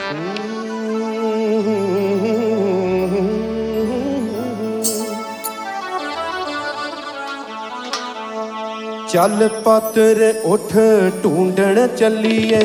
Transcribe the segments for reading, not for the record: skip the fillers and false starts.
चल पातर उठ ढूंढण चलिए,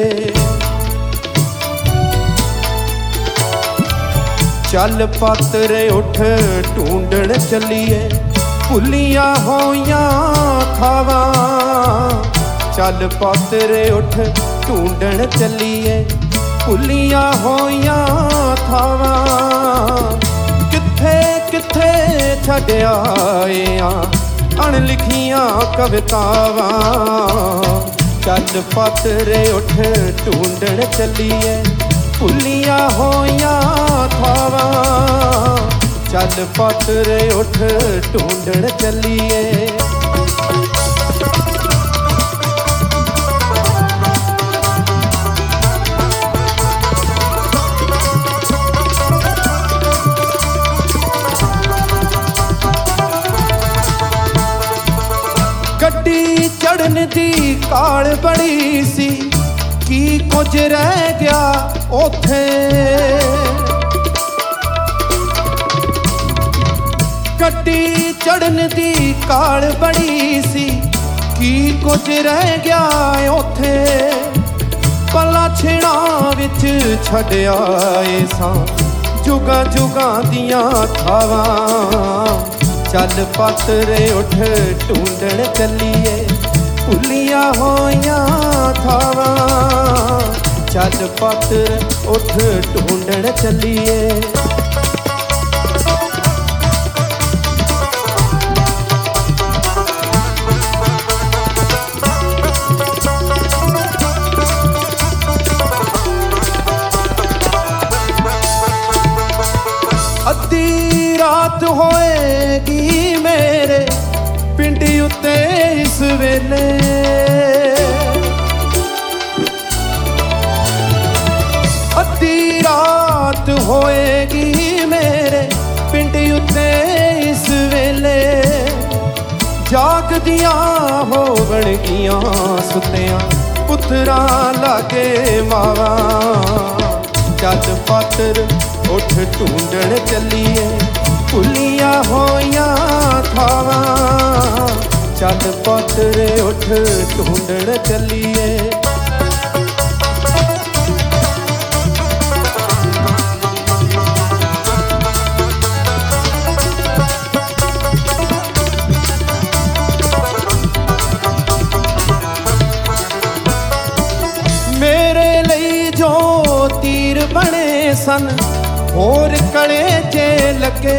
चल पातर उठ ढूंढण चलिए, भुलिया होइयां थावां। चल पातर उठ ढूंढण चलिए, भुलिया होइयां थावां। किथे किथे छड्ड आए आ अणलिखियां कवितावां। चल पातरे उठ ढूंढण चलिए, भुलिया होइयां थावां। चल पातरे उठ ढूंढण चलिए। गड्डी चढ़न दी काल बड़ी सी, की कुछ रह गया ओथे। गड्डी चढ़न दी काल बड़ी सी, की कुछ रह गया ओथे। पला छिड़ा विच छड्ड आए सां जुगां जुगां दियां थावां। चल पातरे उठ ढूंढण चलिए, भुलिया होइयां थावां। चल पातर उठ ढूंढण चलिए। अद्धी रात होएगी मेरे पिंड उत्ते इस वेले। अद्धी रात होएगी मेरे पिंड उत्ते इस वेले। जागदियां होवणगियां सुत्तियां पुत्तरां लागे मावां। चल पातर उठ ढूंढण चलिए, भुलिया होइयां थावां। चल पातरे उठ ढूंढण चलिए। मेरे लई जो तीर बने सन, होर कड़े जे लगे।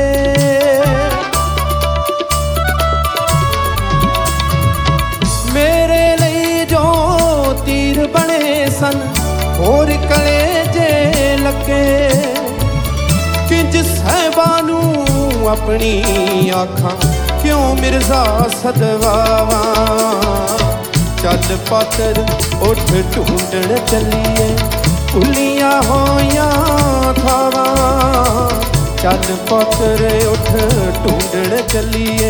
मेरे लिए जो तीर बने सन, होर कड़े जे लगे। किंज सहबानू अपनी आखां क्यों मिर्जा सदवावां। चल पातर उठ ढूंढण चलिए, भुलिया होइयां थावां। चल पातरे उठ ढूंढण चलिए।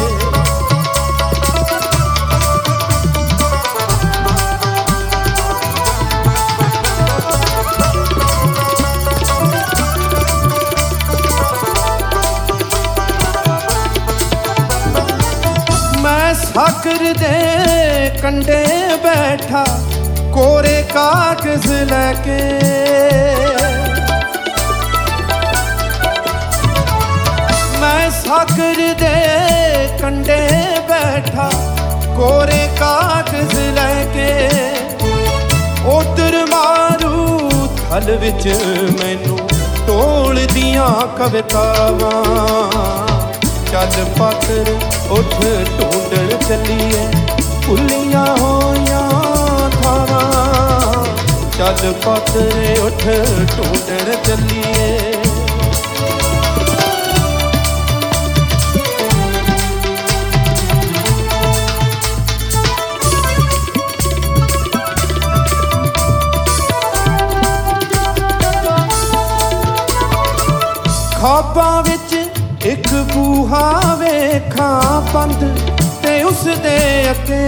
मैं सागर दे कंढे बैठा कोरे कागज लैके। मैं सागर दे कंढे बैठा कोरे कागज लैके। उधर मारू थल विच मैनू ढोल दियां कवितावां। चल पातर उठ ढूंढण चलिए, भुलिया होइयां थावां। चल पातरे उठ ढूंढण चलिए। ख्वाबां विच एक बूहा वेखां बंद ते उस दे अगे।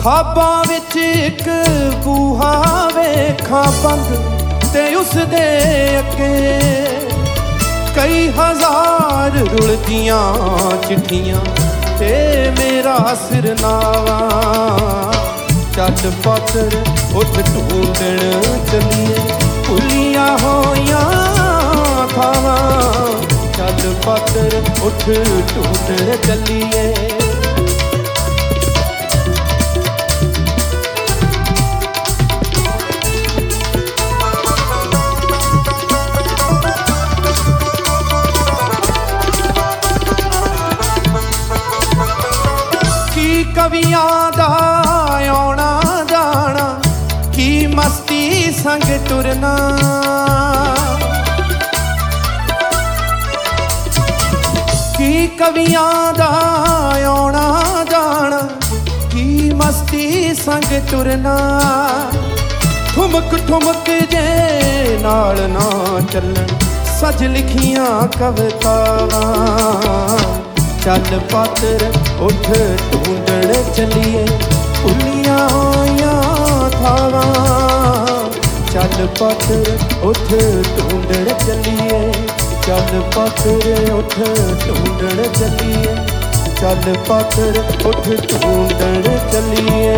ਖਾਬਾਂ ਵਿੱਚ ਇੱਕ ਬੂਹਾ ਵੇਖਾਂ ਬੰਦ ਤੇ ਉਸ ਦੇ ਅੱਗੇ ਕਈ ਹਜ਼ਾਰ ਰੁਲਦੀਆਂ ਚਿੱਠੀਆਂ ਤੇ ਮੇਰਾ ਸਿਰਨਾਵਾ। ਚੱਲ ਪਾਤਰ ਉੱਠ ਢੂੰਡਣ ਚੱਲੀਏ ਭੁੱਲੀਆਂ ਹੋਈਆਂ ਥਾਵਾਂ। ਚੱਲ ਪਾਤਰ ਉੱਠ ਢੂੰਡਣ ਚੱਲੀਏ। ਕਵੀਆਂ ਦਾ ਆਉਣਾ ਜਾਣਾ ਕੀ ਮਸਤੀ ਸੰਗ ਟੁਰਨਾ। ਕੀ ਕਵੀਆਂ ਦਾ ਆਉਣਾ ਜਾਣਾ ਕੀ ਮਸਤੀ ਸੰਗ ਟੁਰਨਾ। ਠੁਮਕ ਠੁਮਕ ਜੇ ਨਾਲ ਨਾ ਚੱਲਣ ਸਜ ਲਿਖੀਆਂ ਕਵਿਤਾਵਾਂ। ਚੱਲ ਪਾਤਰ ਉੱਠ ਢੂੰਡਣ ਚੱਲੀਏ ਭੁੱਲੀਆਂ ਹੋਈਆਂ ਥਾਵਾਂ। ਚੱਲ ਪਾਤਰ ਉੱਠ ਢੂੰਡਣ ਚੱਲੀਏ। ਚੱਲ ਪਾਤਰ ਉੱਠ ਢੂੰਡਣ ਚੱਲੀਏ। ਚੱਲ ਪਾਤਰ ਉੱਠ ਢੂੰਡਣ ਚੱਲੀਏ।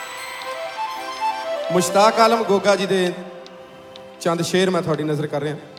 ਮੁਸ਼ਤਾਕ ਆਲਮ ਗੋਗਾ ਜੀ ਦੇ ਚੰਦ ਸ਼ੇਰ ਮੈਂ ਤੁਹਾਡੀ ਨਜ਼ਰ ਕਰ ਰਿਹਾ।